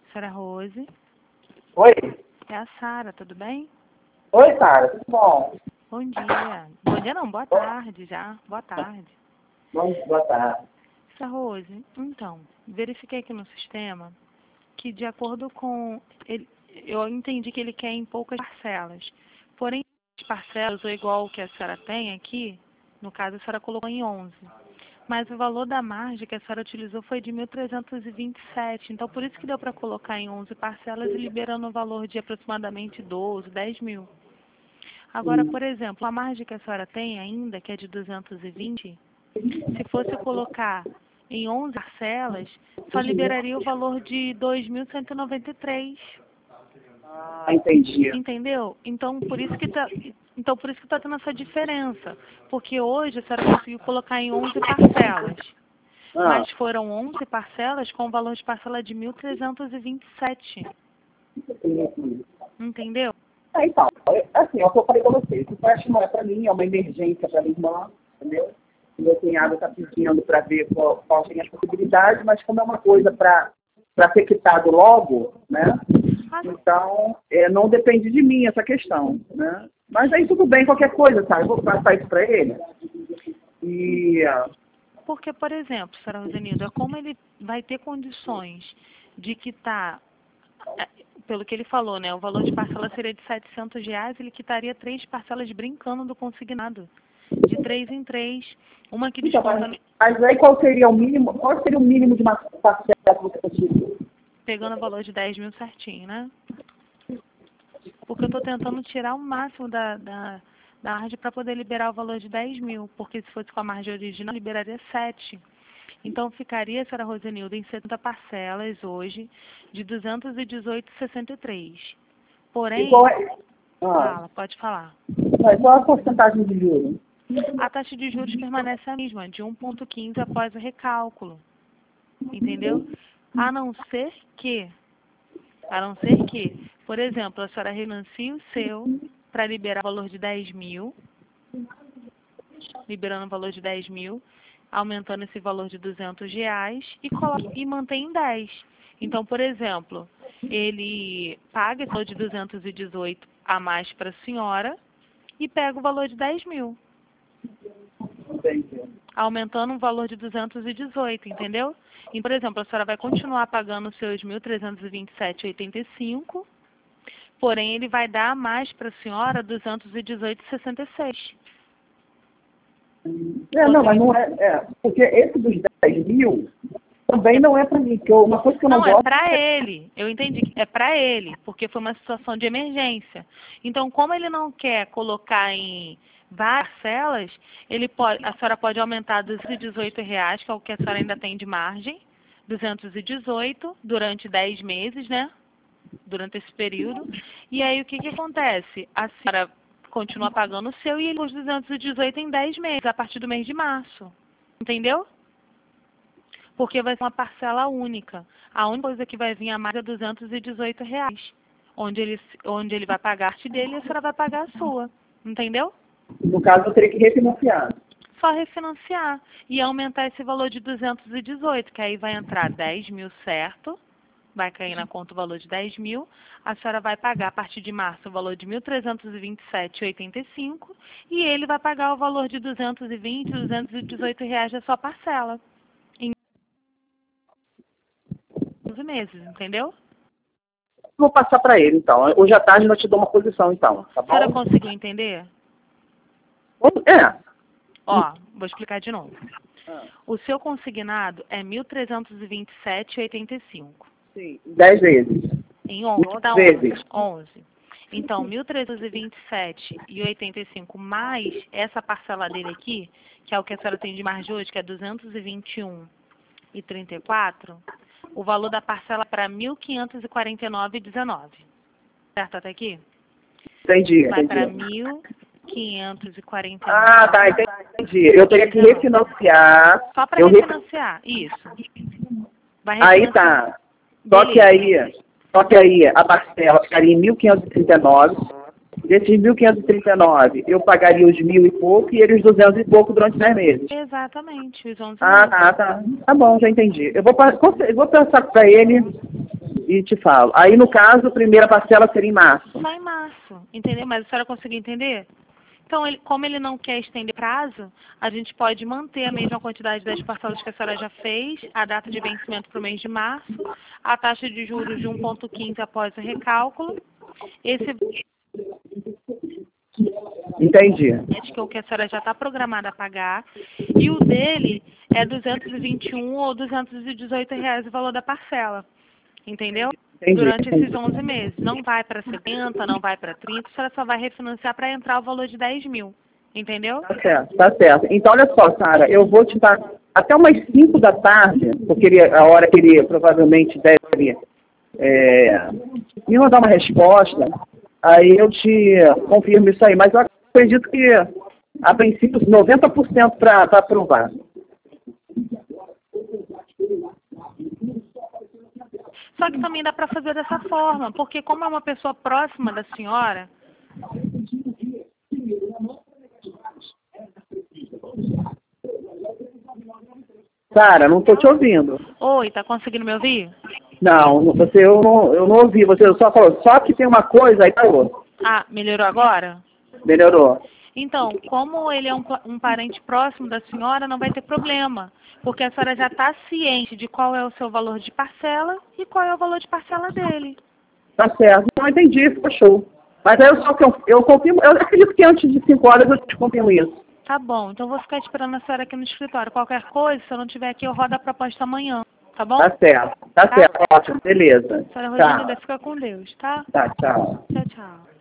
Senhora Rose. Oi? É a Sara, tudo bem? Oi, Sara, tudo bom? Bom dia. Bom dia não, boa tarde já. Boa tarde. Boa tarde. Senhora Rose, então, verifiquei aqui no sistema que de acordo com... eu entendi que ele quer em poucas parcelas. Porém, as parcelas, ou igual o que a senhora tem aqui, no caso a senhora colocou em 11. Mas o valor da margem que a senhora utilizou foi de 1.327. Então, por isso que deu para colocar em 11 parcelas e liberando o valor de aproximadamente 12, 10 mil. Agora, por exemplo, a margem que a senhora tem ainda, que é de 220, se fosse colocar em 11 parcelas, só liberaria o valor de 2.193. Ah, entendi. Entendeu? Então, por isso que tá tendo essa diferença. Porque hoje a senhora conseguiu colocar em 11 parcelas. Mas foram 11 parcelas com o valor de parcela de 1.327. Entendeu? Então, assim, é o que eu falei pra você. Isso acho que não é pra mim, é uma emergência pra minha irmã, entendeu? Meu cunhado tá pedindo pra ver qual tem as possibilidades, mas como é uma coisa pra ser quitado logo, né? Então, não depende de mim essa questão, né? Mas aí tudo bem, qualquer coisa, sabe? Eu vou passar isso para ele. E... Porque, por exemplo, senhora Rosenilda, como ele vai ter condições de quitar, pelo que ele falou, né? O valor de parcela seria de R$700, ele quitaria 3 parcelas brincando do consignado. De 3 em 3. Uma que desconta... Mas aí qual seria o mínimo? Qual seria o mínimo de uma parcela que você conseguiu? Pegando o valor de 10 mil certinho, né? Porque eu estou tentando tirar o máximo da margem para poder liberar o valor de 10 mil. Porque se fosse com a margem original, liberaria 7. Então ficaria, senhora Rosenilda, em 70 parcelas hoje, de 218,63. Porém, fala, pode falar. Mas qual a porcentagem de juros? A taxa de juros permanece a mesma, de 1,15 após o recálculo. Entendeu? A não ser que, por exemplo, a senhora renuncie o seu para liberar o valor de 10 mil, liberando o valor de 10 mil, aumentando esse valor de R$200 e mantém em 10. Então, por exemplo, ele paga esse valor de 218 a mais para a senhora e pega o valor de 10 mil. Aumentando o valor de 218, entendeu? E, por exemplo, a senhora vai continuar pagando os seus 1.327,85, porém ele vai dar a mais para a senhora 218,66. Não, mas não é. Porque esse dos 10 mil também não é para mim, que uma coisa que eu não gosto... Não, é para ele. Eu entendi que é para ele, porque foi uma situação de emergência. Então, como ele não quer colocar em várias parcelas, a senhora pode aumentar R$218, que é o que a senhora ainda tem de margem, 218 durante 10 meses, né? Durante esse período. E aí o que acontece? A senhora continua pagando o seu e ele os 218 em 10 meses, a partir do mês de março. Entendeu? Porque vai ser uma parcela única. A única coisa que vai vir a mais é R$218, onde ele vai pagar a parte dele e a senhora vai pagar a sua. Entendeu? No caso, eu teria que refinanciar. Só refinanciar e aumentar esse valor de 218, que aí vai entrar 10 mil certo, vai cair na conta o valor de 10 mil, a senhora vai pagar a partir de março o valor de 1.327,85 e ele vai pagar o valor de 220, R$218 da sua parcela. Em 11 meses, entendeu? Vou passar para ele, então. Hoje à tarde eu te dou uma posição, então. Tá bom? A senhora conseguiu entender? Ó, vou explicar de novo. O seu consignado é 1.327,85. Sim, 10 vezes. Em 11, tá 11. Então, 1.327,85 mais essa parcela dele aqui, que é o que a senhora tem de margem hoje, que é 221,34, o valor da parcela para 1.549,19. Certo até aqui? Entendi. Vai para 1.549. Ah, tá, entendi. Eu teria que refinanciar. Só para refinanciar, isso. Vai aí tá. Só que aí a parcela ficaria em 1.539. Desses 1.539, eu pagaria os 1.000 e pouco e ele os 200 e pouco durante 10 meses. Exatamente, os 11 meses. Tá. Tá bom, já entendi. Eu vou passar para ele e te falo. Aí, no caso, a primeira parcela seria em março. Só em março, entendeu? Mas a senhora conseguiu entender? Então, como ele não quer estender prazo, a gente pode manter a mesma quantidade das parcelas que a senhora já fez, a data de vencimento para o mês de março, a taxa de juros de 1,15 após o recálculo. Esse Entendi. que a senhora já está programada a pagar, e o dele é 221 ou 218 reais o valor da parcela, entendeu? Entendi. Durante esses 11 meses. Não vai para 70, não vai para 30, a senhora só vai refinanciar para entrar o valor de 10 mil, entendeu? Tá certo, tá certo. Então, olha só, Sara, eu vou te dar até umas 5 da tarde, porque a hora que ele provavelmente deve me mandar uma resposta, aí eu te confirmo isso aí. Mas eu acredito que, a princípio, 90% para aprovar. Só que também dá para fazer dessa forma, porque como é uma pessoa próxima da senhora... Sara, não estou te ouvindo. Oi, tá conseguindo me ouvir? Não, eu não ouvi. Você só falou, só que tem uma coisa, aí parou. Ah, melhorou agora? Melhorou. Então, como ele é um parente próximo da senhora, não vai ter problema, porque a senhora já está ciente de qual é o seu valor de parcela e qual é o valor de parcela dele. Tá certo. Não entendi, ficou show. Mas aí eu confirmo, eu acredito que antes de 5 horas eu te confirmo isso. Tá bom, então vou ficar esperando a senhora aqui no escritório. Qualquer coisa, se eu não estiver aqui, eu rodo a proposta amanhã, tá bom? Tá certo, ótimo, beleza. A senhora Rosinda, fica com Deus, tá? Tá, tchau. Tchau, tchau.